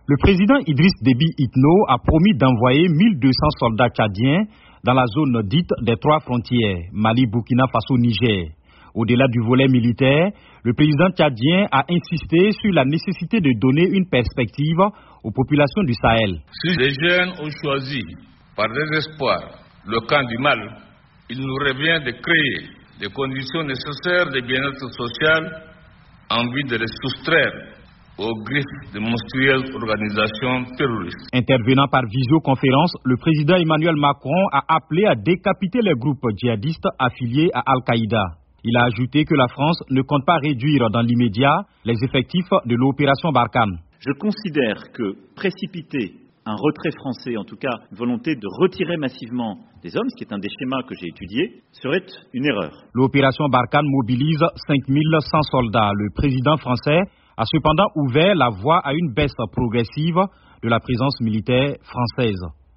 Le président Idriss Déby Itno a promis d'envoyer 1200 soldats tchadiens dans la zone dite des trois frontières, Mali, Burkina Faso, Niger. Au-delà du volet militaire, le président tchadien a insisté sur la nécessité de donner une perspective aux populations du Sahel. Si les jeunes ont choisi par désespoir le camp du mal, il nous revient de créer les conditions nécessaires de bien-être social en vue de les soustraire aux griffes de monstrueuses organisations terroristes. Intervenant par visioconférence, le président Emmanuel Macron a appelé à décapiter les groupes djihadistes affiliés à Al-Qaïda. Il a ajouté que la France ne compte pas réduire dans l'immédiat les effectifs de l'opération Barkhane. Je considère que précipiter un retrait français, en tout cas une volonté de retirer massivement des hommes, ce qui est un des schémas que j'ai étudiés, serait une erreur. L'opération Barkhane mobilise 5100 soldats. Le président français a cependant ouvert la voie à une baisse progressive de la présence militaire française.